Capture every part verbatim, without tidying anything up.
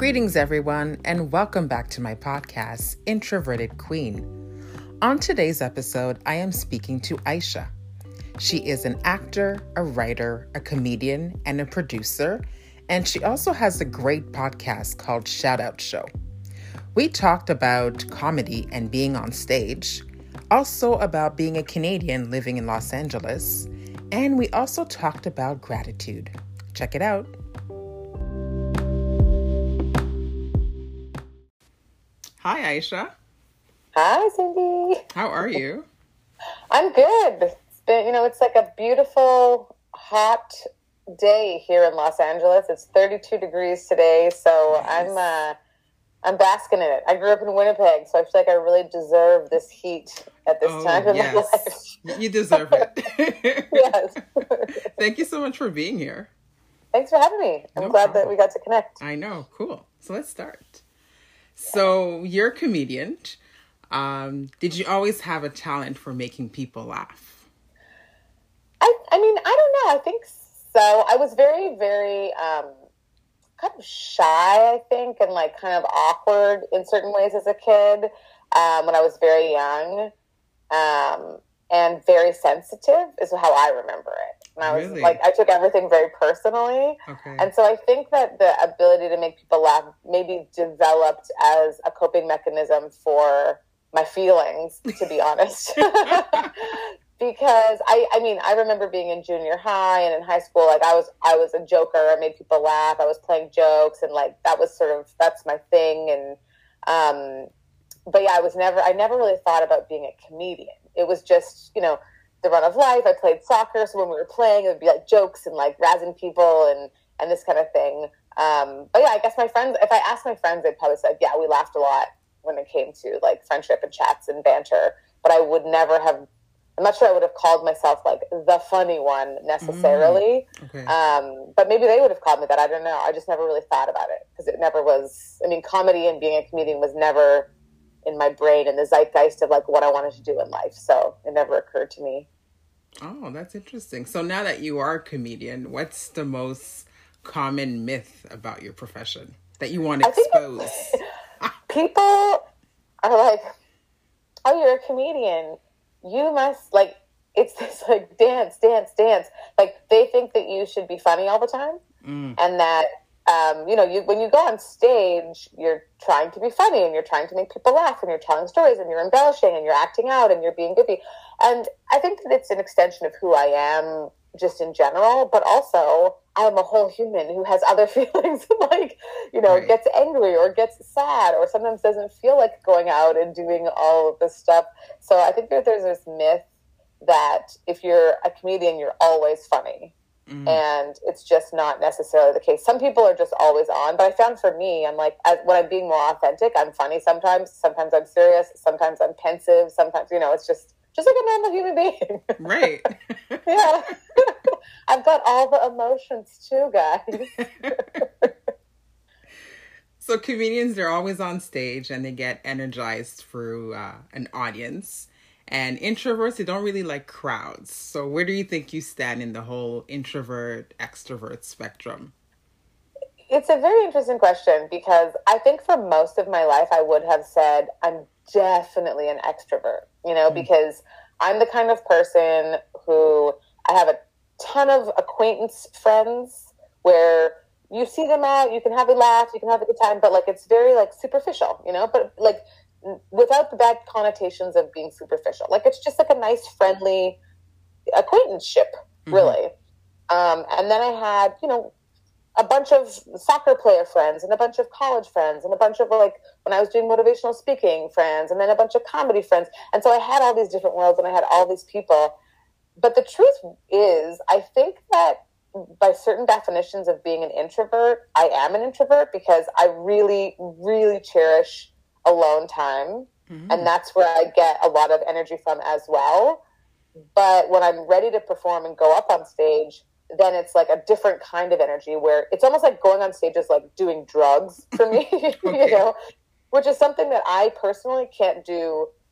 Greetings, everyone, and welcome back to my podcast, Introverted Queen. On today's episode, I am speaking to Aisha. She is an actor, a writer, a comedian, and a producer, and she also has a great podcast called Shout Out Show. We talked about comedy and being on stage, also about being a Canadian living in Los Angeles, and we also talked about gratitude. Check it out. Hi, Aisha. Hi, Cindy. How are you? I'm good. It's been, you know, it's like a beautiful, hot day here in Los Angeles. It's thirty-two degrees today, so nice. I'm uh, I'm basking in it. I grew up in Winnipeg, so I feel like I really deserve this heat at this oh, time in yes. my life. You deserve it. Yes. Thank you so much for being here. Thanks for having me. I'm no glad problem. that we got to connect. I know. Cool. So let's start. So you're a comedian. Um, did you always have a talent for making people laugh? I, I mean, I don't know. I think so. I was very, very um, kind of shy, I think, and like kind of awkward in certain ways as a kid um, when I was very young, um, and very sensitive is how I remember it. And I was Really? like, I took everything very personally. Okay. And so I think that the ability to make people laugh maybe developed as a coping mechanism for my feelings, to be honest. Because I, I mean, I remember being in junior high and in high school, like I was, I was a joker. I made people laugh. I was playing jokes, and like that was sort of that's my thing. And um, but yeah, I was never, I never really thought about being a comedian. It was just, you know, the run of life. I played soccer, so when we were playing, it would be like jokes and like razzing people and and this kind of thing. Um, but yeah, I guess my friends, if I asked my friends, they'd probably say, yeah, we laughed a lot when it came to like friendship and chats and banter. But I would never have. I'm not sure I would have called myself like the funny one necessarily. Mm, okay. Um, but maybe they would have called me that. I don't know. I just never really thought about it because it never was. I mean, comedy and being a comedian was never in my brain in the zeitgeist of like what I wanted to do in life. So it never occurred to me. Oh, that's interesting. So now that you are a comedian, what's the most common myth about your profession that you want to expose? People are like, oh, you're a comedian. You must, like, it's this, like, dance, dance, dance. Like, they think that you should be funny all the time. Mm. And that, um, you know, you when you go on stage, you're trying to be funny and you're trying to make people laugh and you're telling stories and you're embellishing and you're acting out and you're being goofy. And I think that it's an extension of who I am just in general, but also I am a whole human who has other feelings, like, you know, right. gets angry or gets sad or sometimes doesn't feel like going out and doing all of this stuff. So I think that there's this myth that if you're a comedian, you're always funny. Mm. And it's just not necessarily the case. Some people are just always on, but I found for me, I'm like, as, when I'm being more authentic, I'm funny sometimes. Sometimes I'm serious. Sometimes I'm pensive. Sometimes, you know, it's just, just like a normal human being. Right. Yeah. I've got all the emotions too, guys. So comedians, they're always on stage and they get energized through uh, an audience. And introverts, they don't really like crowds. So where do you think you stand in the whole introvert, extrovert spectrum? It's a very interesting question because I think for most of my life, I would have said I'm definitely an extrovert, you know, mm. because I'm the kind of person who I have a ton of acquaintance friends where you see them out, you can have a laugh, you can have a good time, but like it's very like superficial, you know, but like without the bad connotations of being superficial. Like it's just like a nice, friendly acquaintanceship, really. Mm-hmm. Um, and then I had, you know, a bunch of soccer player friends and a bunch of college friends and a bunch of like when I was doing motivational speaking friends and then a bunch of comedy friends. And so I had all these different worlds and I had all these people. But the truth is, I think that by certain definitions of being an introvert, I am an introvert because I really, really cherish alone time. Mm-hmm. And that's where I get a lot of energy from as well. But when I'm ready to perform and go up on stage, then it's like a different kind of energy where it's almost like going on stage is like doing drugs for me, okay. You know, which is something that I personally can't do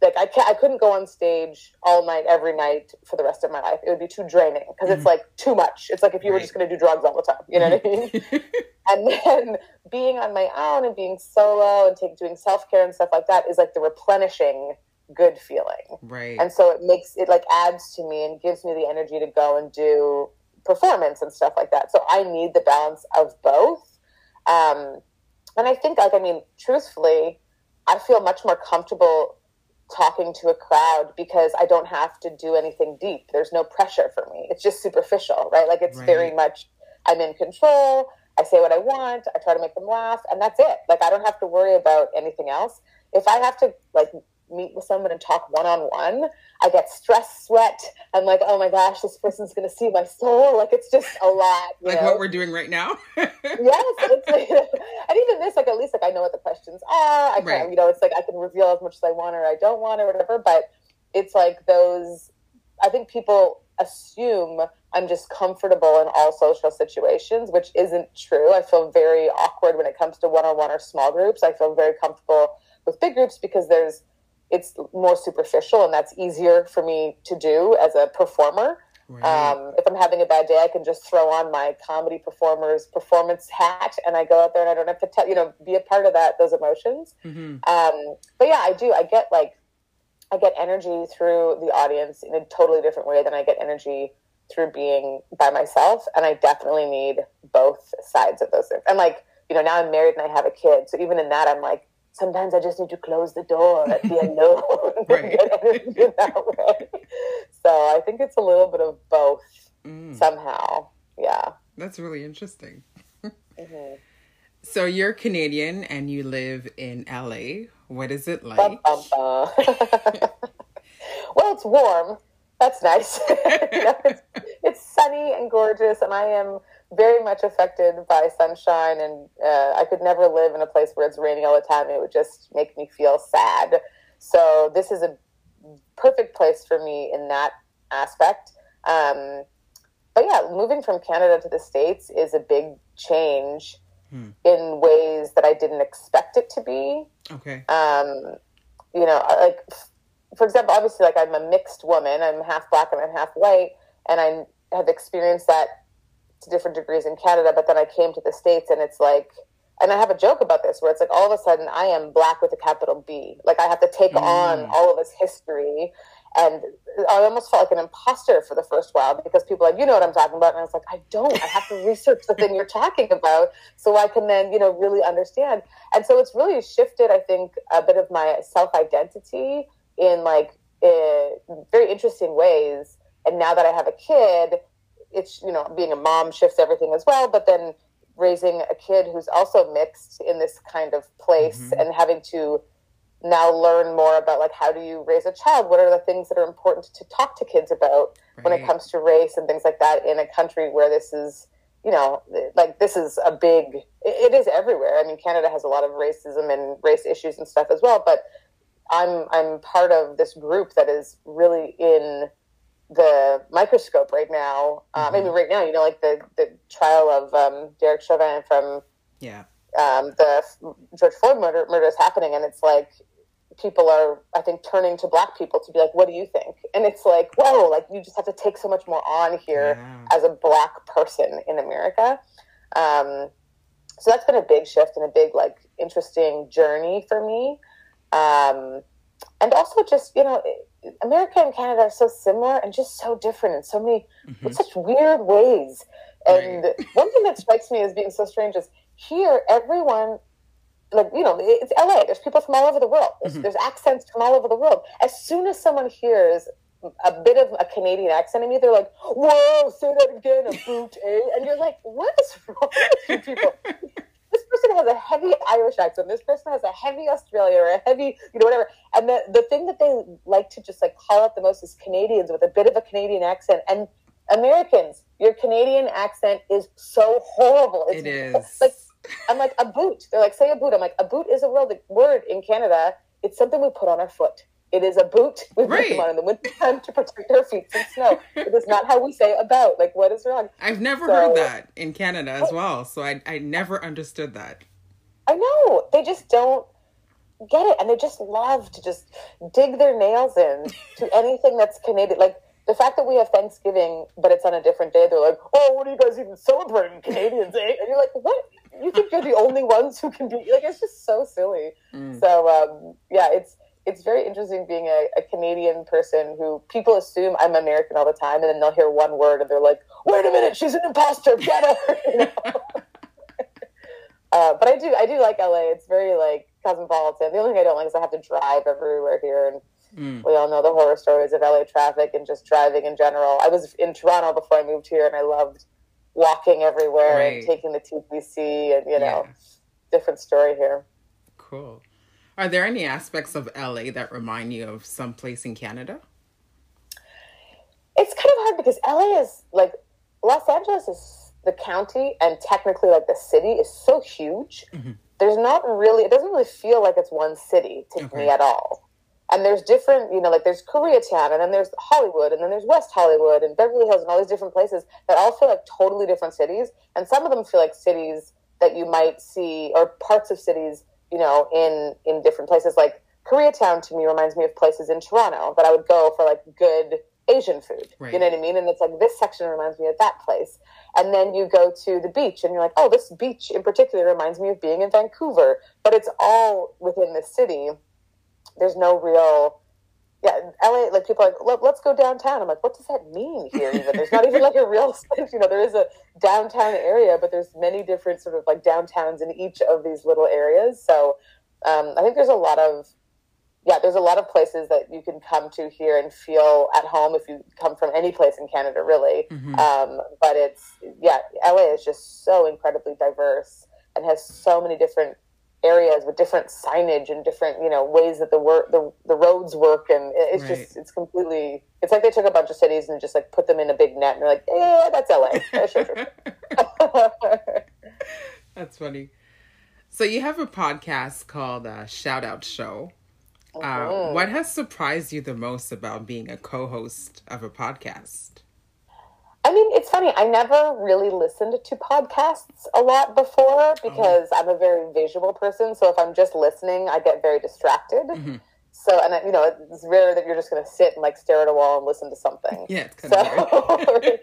like I can't, I couldn't go on stage all night, every night for the rest of my life. It would be too draining because mm-hmm. it's like too much. It's like if you right. were just going to do drugs all the time, you know what I mean? And then being on my own and being solo and take, doing self-care and stuff like that is like the replenishing good feeling. Right. And so it makes it like adds to me and gives me the energy to go and do performance and stuff like that. So I need the balance of both. Um, and I think like, I mean, truthfully, I feel much more comfortable talking to a crowd because I don't have to do anything deep. There's no pressure for me. It's just superficial, right? Like it's right. very much, I'm in control. I say what I want. I try to make them laugh and that's it. Like I don't have to worry about anything else. If I have to like meet with someone and talk one-on-one, I get stress sweat. I'm like, oh my gosh, this person's going to see my soul. Like it's just a lot. You like know? What we're doing right now. Yes. It's like, and even this, like at least like I know what the questions are. I can, right. you know, it's like I can reveal as much as I want or I don't want or whatever, but it's like those, I think people assume I'm just comfortable in all social situations, which isn't true. I feel very awkward when it comes to one-on-one or small groups. I feel very comfortable with big groups because there's, it's more superficial and that's easier for me to do as a performer. Right. Um, if I'm having a bad day, I can just throw on my comedy performer's performance hat and I go out there and I don't have to tell, you know, be a part of that, those emotions. Mm-hmm. Um, but yeah, I do. I get like, I get energy through the audience in a totally different way than I get energy through being by myself. And I definitely need both sides of those things. And like, you know, now I'm married and I have a kid. So even in that, I'm like, sometimes I just need to close the door and be alone and get energy in that way. So I think it's a little bit of both mm. somehow. Yeah. That's really interesting. Mm-hmm. So you're Canadian and you live in L A. What is it like? Bum, bum, bum. Well, it's warm. That's nice. You know, it's, it's sunny and gorgeous, and I am very much affected by sunshine, and uh, I could never live in a place where it's raining all the time. It would just make me feel sad. So this is a perfect place for me in that aspect. Um, but yeah, moving from Canada to the States is a big change hmm. in ways that I didn't expect it to be. Okay. Um, you know, like, for example, obviously, like I'm a mixed woman. I'm half black and I'm half white, and I have experienced that to different degrees in Canada, but then I came to the States and it's like, and I have a joke about this where it's like all of a sudden I am black with a capital B. Like I have to take mm. on all of this history, and I almost felt like an imposter for the first while because people are like, you know what I'm talking about, and I was like, I don't. I have to research the thing you're talking about so I can then, you know, really understand. And so it's really shifted, I think, a bit of my self-identity in like uh, very interesting ways. And now that I have a kid, it's, you know, being a mom shifts everything as well, but then raising a kid who's also mixed in this kind of place mm-hmm. and having to now learn more about like, how do you raise a child? What are the things that are important to talk to kids about right. when it comes to race and things like that in a country where this is, you know, like this is a big, it is everywhere. I mean, Canada has a lot of racism and race issues and stuff as well, but I'm, I'm part of this group that is really in the microscope right now. Um, mm-hmm. I mean, right now, you know, like the, the trial of um, Derek Chauvin from yeah. um, the George Floyd murder, murder is happening. And it's like, people are, I think, turning to Black people to be like, what do you think? And it's like, whoa, like you just have to take so much more on here yeah. as a Black person in America. Um, so that's been a big shift and a big, like, interesting journey for me. Um, and also just, you know, America and Canada are so similar and just so different in so many, mm-hmm. in such weird ways. And right. one thing that strikes me as being so strange is here, everyone, like, you know, it's L A. There's people from all over the world. There's, mm-hmm. there's accents from all over the world. As soon as someone hears a bit of a Canadian accent in me, they're like, whoa, say that again, a boot, eh? And you're like, what is wrong with you people? This person has a heavy Irish accent. This person has a heavy Australian or a heavy, you know, whatever. And the, the thing that they like to just like call out the most is Canadians with a bit of a Canadian accent. And Americans, your Canadian accent is so horrible. It's it is. Like, I'm like, a boot. They're like, say a boot. I'm like, a boot is a word, word in Canada. It's something we put on our foot. It is a boot we right. put them on in the wintertime to protect our feet from snow. It is not how we say about. Like, what is wrong? I've never so, heard that in Canada as well. So I I never understood that. I know. They just don't. get it. And they just love to just dig their nails in to anything that's Canadian. Like, the fact that we have Thanksgiving, but it's on a different day, they're like, oh, what are you guys even celebrating, Canadians, eh? And you're like, what? You think you're the only ones who can be, like, it's just so silly. Mm. So, um, yeah, it's it's very interesting being a, a Canadian person who people assume I'm American all the time, and then they'll hear one word and they're like, wait a minute, she's an imposter, get her, you know? uh, but I do, I do like L A. It's very, like, cosmopolitan. The only thing I don't like is I have to drive everywhere here, and Mm. we all know the horror stories of L A traffic and just driving in general. I was in Toronto before I moved here, and I loved walking everywhere right. and taking the T T C, and, you know, yeah. different story here. Cool. Are there any aspects of L A that remind you of some place in Canada? It's kind of hard because L A is, like, Los Angeles is the county, and technically, like, the city is so huge. Mm-hmm. There's not really, it doesn't really feel like it's one city to okay. me at all. And there's different, you know, like there's Koreatown, and then there's Hollywood, and then there's West Hollywood, and Beverly Hills, and all these different places that all feel like totally different cities. And some of them feel like cities that you might see, or parts of cities, you know, in, in different places. Like Koreatown to me reminds me of places in Toronto that I would go for, like, good Asian food. Right. You know what I mean? And it's like, this section reminds me of that place. And then you go to the beach, and you're like, oh, this beach in particular reminds me of being in Vancouver. But it's all within the city. There's no real, yeah, L A, like, people are like, let's go downtown. I'm like, what does that mean here even? There's not even, like, a real, you know, there is a downtown area, but there's many different sort of, like, downtowns in each of these little areas. So um, I think there's a lot of, yeah, there's a lot of places that you can come to here and feel at home if you come from any place in Canada, really. Mm-hmm. Um, but it's, yeah, L A is just so incredibly diverse and has so many different areas with different signage and different, you know, ways that the work, the, the roads work. And it's right. just, it's completely, it's like they took a bunch of cities and just, like, put them in a big net, and they're like, yeah, that's L A. Yeah, sure, sure. That's funny. So you have a podcast called uh, Shout Out Show. Mm-hmm. Uh, what has surprised you the most about being a co-host of a podcast? I mean, it's funny. I never really listened to podcasts a lot before because oh. I'm a very visual person. So if I'm just listening, I get very distracted. Mm-hmm. So, and you know, it's rare that you're just going to sit and, like, stare at a wall and listen to something. Yeah, it's kind of weird.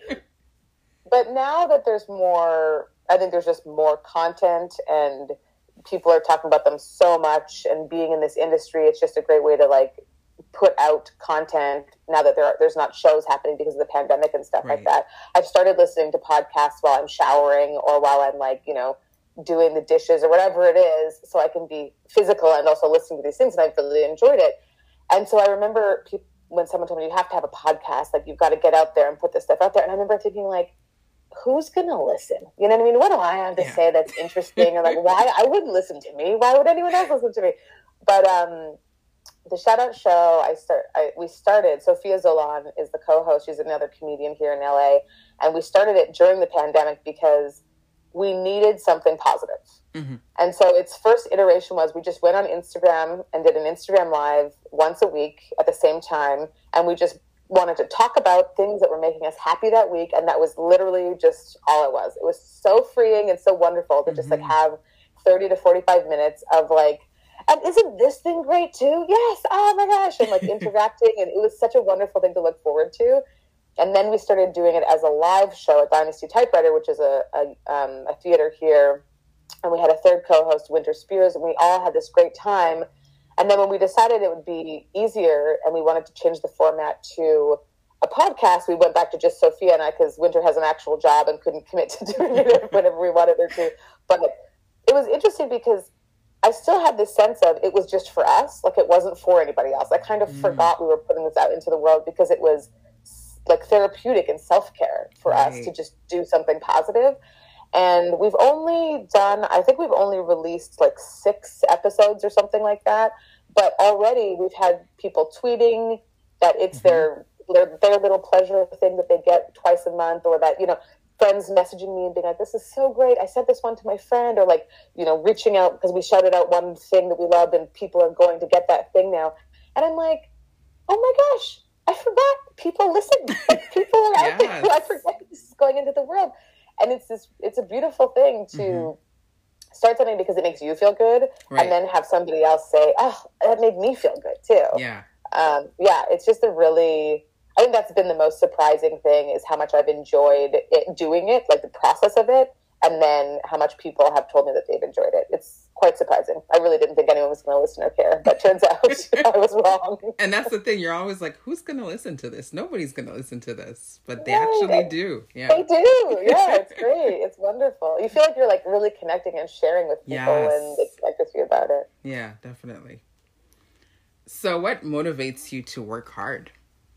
But now that there's more, I think there's just more content, and people are talking about them so much, and being in this industry, it's just a great way to, like, put out content now that there are, there's not shows happening because of the pandemic and stuff right. like that. I've started listening to podcasts while I'm showering or while I'm, like, you know, doing the dishes or whatever it is, so I can be physical and also listening to these things, and I've really enjoyed it. And so I remember people, when someone told me, you have to have a podcast, like, you've got to get out there and put this stuff out there. And I remember thinking, like, who's going to listen? You know what I mean? What do I have to yeah. say that's interesting? Or, like, why? I wouldn't listen to me. Why would anyone else listen to me? But, um, the Shout Out Show, I start. I, we started, Sophia Zolan is the co-host. She's another comedian here in L A. And we started it during the pandemic because we needed something positive. Mm-hmm. And so its first iteration was we just went on Instagram and did an Instagram Live once a week at the same time. And we just wanted to talk about things that were making us happy that week. And that was literally just all it was. It was so freeing and so wonderful to mm-hmm. just, like, have thirty to forty-five minutes of, like, and isn't this thing great too? Yes. Oh my gosh. And, like, interacting. And it was such a wonderful thing to look forward to. And then we started doing it as a live show at Dynasty Typewriter, which is a, a, um, a theater here. And we had a third co-host, Winter Spears, and we all had this great time. And then when we decided it would be easier and we wanted to change the format to a podcast, we went back to just Sophia and I, because Winter has an actual job and couldn't commit to doing it whenever we wanted her to. But it was interesting because I still had this sense of it was just for us, like it wasn't for anybody else. I kind of mm. forgot we were putting this out into the world because it was, like, therapeutic and self-care for right. us to just do something positive. And we've only done, I think we've only released like six episodes or something like that. But already we've had people tweeting that it's mm-hmm. their, their their little pleasure thing that they get twice a month, or that, you know, friends messaging me and being like, this is so great. I sent this one to my friend, or, like, you know, reaching out because we shouted out one thing that we loved and people are going to get that thing now. And I'm like, oh my gosh, I forgot people listen. Like, people are out yes. there. I forget this is going into the world. And it's this, it's a beautiful thing to, mm-hmm. start something because it makes you feel good, right. and then have somebody else say, oh, that made me feel good too. Yeah. Um, yeah, it's just a really, I think that's been the most surprising thing is how much I've enjoyed it, doing it, like the process of it, and then how much people have told me that they've enjoyed it. It's quite surprising. I really didn't think anyone was going to listen or care, but turns out I was wrong. And that's the thing. You're always like, who's going to listen to this? Nobody's going to listen to this, but they right. actually do. Yeah, they do. Yeah, it's great. It's wonderful. You feel like you're like really connecting and sharing with people, yes. and they connect with you about it. Yeah, definitely. So what motivates you to work hard?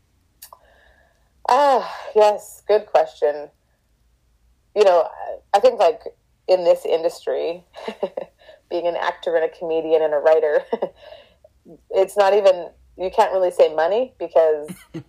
Ah, yes. Good question. You know, I think like in this industry, being an actor and a comedian and a writer, it's not even, you can't really say money because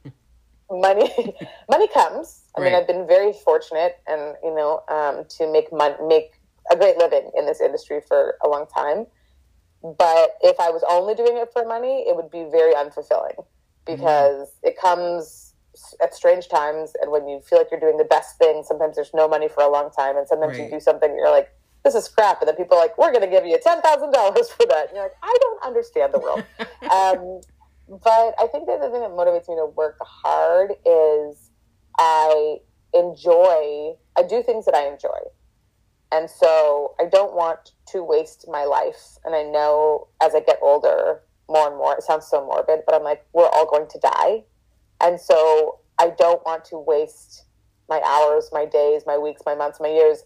money, money comes. I right. mean, I've been very fortunate and, you know, um, to make mon- make a great living in this industry for a long time. But if I was only doing it for money, it would be very unfulfilling because mm. it comes at strange times. And when you feel like you're doing the best thing, sometimes there's no money for a long time. And sometimes right. you do something and you're like, this is crap. And then people are like, we're going to give you ten thousand dollars for that. And you're like, I don't understand the world. um, but I think that the thing that motivates me to work hard is I enjoy, I do things that I enjoy. And so I don't want to waste my life. And I know as I get older, more and more, it sounds so morbid, but I'm like, we're all going to die. And so I don't want to waste my hours, my days, my weeks, my months, my years,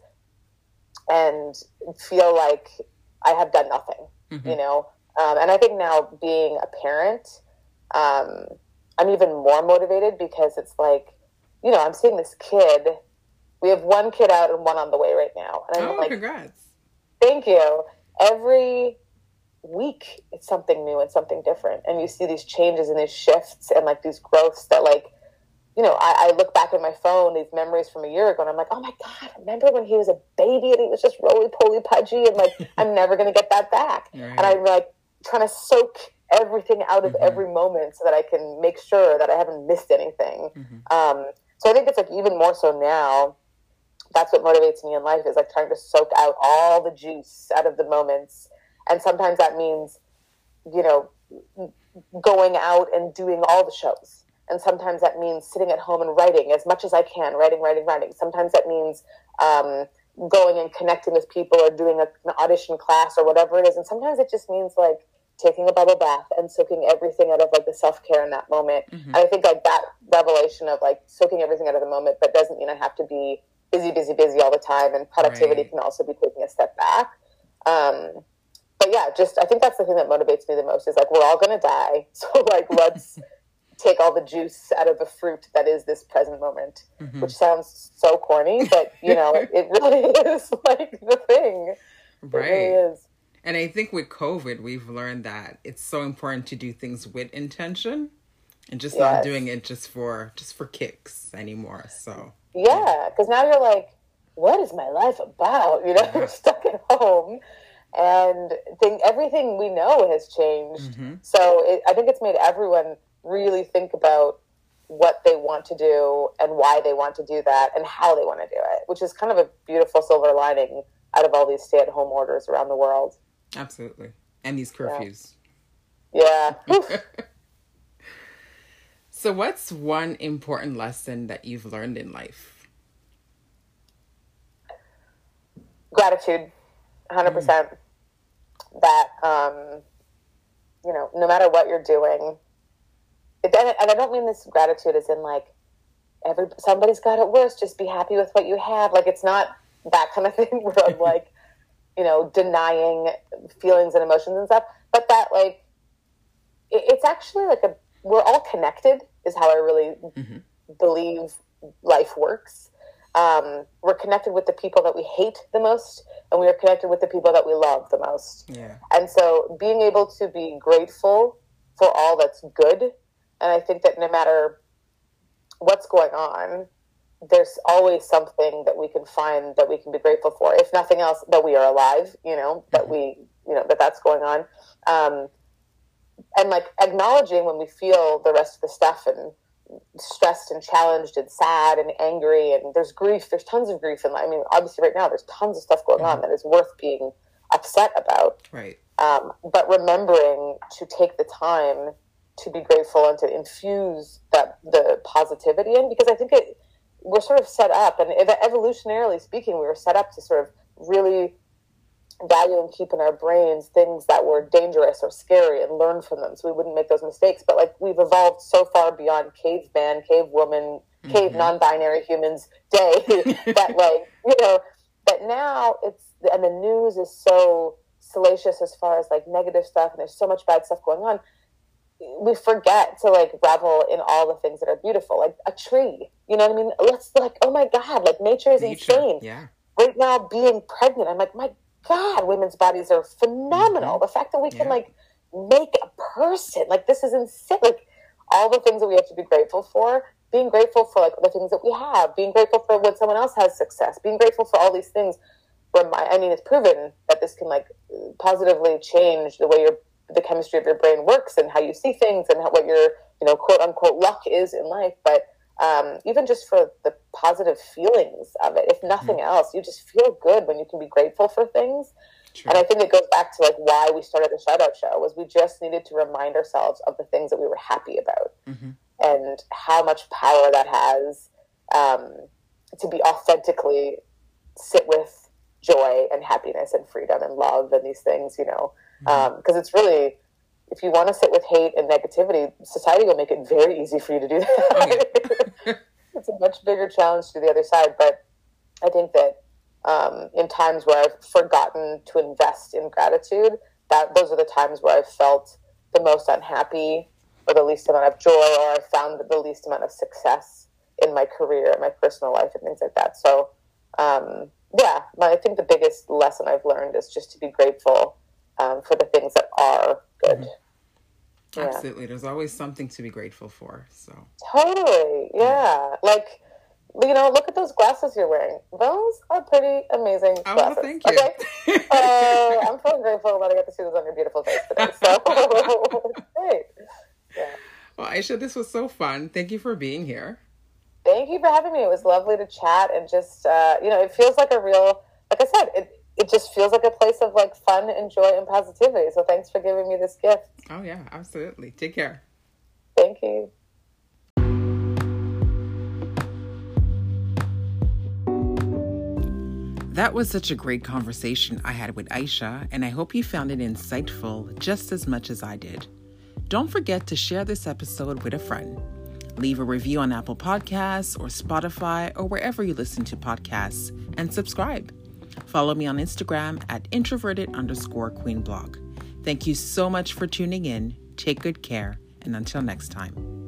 and feel like I have done nothing, mm-hmm. you know? Um, and I think now being a parent, um, I'm even more motivated because it's like, you know, I'm seeing this kid. We have one kid out and one on the way right now. And I'm oh, like, congrats. Thank you. Every week it's something new and something different. And you see these changes and these shifts and like these growths that like, you know, I, I look back at my phone, these memories from a year ago, and I'm like, oh my God, remember when he was a baby and he was just roly-poly pudgy and like, I'm never going to get that back. Right. And I'm like trying to soak everything out of mm-hmm. every moment so that I can make sure that I haven't missed anything. Mm-hmm. Um, so I think it's like even more so now, that's what motivates me in life is like trying to soak out all the juice out of the moments. And sometimes that means, you know, going out and doing all the shows. And sometimes that means sitting at home and writing as much as I can, writing, writing, writing. Sometimes that means um, going and connecting with people or doing a, an audition class or whatever it is. And sometimes it just means like taking a bubble bath and soaking everything out of like the self-care in that moment. Mm-hmm. And I think like that revelation of like soaking everything out of the moment, but doesn't mean I have to be busy, busy, busy all the time. And productivity right. can also be taking a step back. Um, but yeah, just, I think that's the thing that motivates me the most is like, we're all going to die. So like, let's take all the juice out of the fruit that is this present moment, mm-hmm. which sounds so corny, but you know, it really is like the thing. Right. It really is. And I think with COVID, we've learned that it's so important to do things with intention and just yes. not doing it just for, just for kicks anymore. So yeah, because now you're like, what is my life about? You know, yeah. we're stuck at home and think everything we know has changed. Mm-hmm. So it, I think it's made everyone really think about what they want to do and why they want to do that and how they want to do it, which is kind of a beautiful silver lining out of all these stay-at-home orders around the world. Absolutely. And these curfews. Yeah. yeah. So what's one important lesson that you've learned in life? Gratitude, one hundred percent. Mm. That, um, you know, no matter what you're doing, it, and I don't mean this gratitude as in like, every somebody's got it worse, just be happy with what you have. Like, it's not that kind of thing where I'm like, you know, denying feelings and emotions and stuff, but that like, it, it's actually like a, we're all connected is how I really mm-hmm. believe life works. Um, we're connected with the people that we hate the most, and we are connected with the people that we love the most. Yeah. And so being able to be grateful for all that's good, and I think that no matter what's going on, there's always something that we can find that we can be grateful for. If nothing else, that we are alive, you know, that mm-hmm. we, you know, that that's going on. Um, and like acknowledging when we feel the rest of the stuff and stressed and challenged and sad and angry and there's grief, there's tons of grief in life. I mean, obviously right now there's tons of stuff going mm-hmm. on that is worth being upset about. Right. Um, but remembering to take the time to be grateful and to infuse that the positivity in, because I think it we're sort of set up, and evolutionarily speaking, we were set up to sort of really value and keep in our brains things that were dangerous or scary and learn from them so we wouldn't make those mistakes. But like we've evolved so far beyond caveman, cavewoman, mm-hmm. cave non-binary humans day that like, you know, that now it's, and the news is so salacious as far as like negative stuff, and there's so much bad stuff going on. We forget to like revel in all the things that are beautiful, like a tree, you know what I mean? Let's like, oh my God, like nature is nature. insane. Yeah. Right now being pregnant, I'm like, my God, women's bodies are phenomenal. Mm-hmm. The fact that we can yeah. like make a person, like this is insane. Like all the things that we have to be grateful for, being grateful for like the things that we have, being grateful for when someone else has success, being grateful for all these things. I mean, it's proven that this can like positively change the way your the chemistry of your brain works and how you see things and how, what your, you know, quote unquote luck is in life. But um, even just for the positive feelings of it, if nothing mm-hmm. else, you just feel good when you can be grateful for things. True. And I think it goes back to like why we started the Shout Out Show, was we just needed to remind ourselves of the things that we were happy about mm-hmm. and how much power that has um, to be authentically sit with joy and happiness and freedom and love and these things, you know, because mm-hmm. um, it's really, if you want to sit with hate and negativity, society will make it very easy for you to do that. Yeah. It's a much bigger challenge to the other side. But I think that um, in times where I've forgotten to invest in gratitude, that those are the times where I've felt the most unhappy or the least amount of joy, or I've found the least amount of success in my career and my personal life and things like that. So, um, yeah, my, I think the biggest lesson I've learned is just to be grateful um, for the things that are good. Mm-hmm. Absolutely. Yeah. There's always something to be grateful for. So totally. Yeah. Like, you know, look at those glasses you're wearing. Those are pretty amazing oh, glasses. Well, thank you. Okay? uh, I'm so grateful that I get to see those on your beautiful face today. So, great. Yeah. Well, Aisha, this was so fun. Thank you for being here. Thank you for having me. It was lovely to chat, and just, uh, you know, it feels like a real, like I said, it, it just feels like a place of like fun and joy and positivity. So thanks for giving me this gift. Oh yeah, absolutely. Take care. Thank you. That was such a great conversation I had with Aisha, and I hope you found it insightful just as much as I did. Don't forget to share this episode with a friend. Leave a review on Apple Podcasts or Spotify or wherever you listen to podcasts, and subscribe. Follow me on Instagram at introverted underscore queen blog. Thank you so much for tuning in. Take good care, and until next time.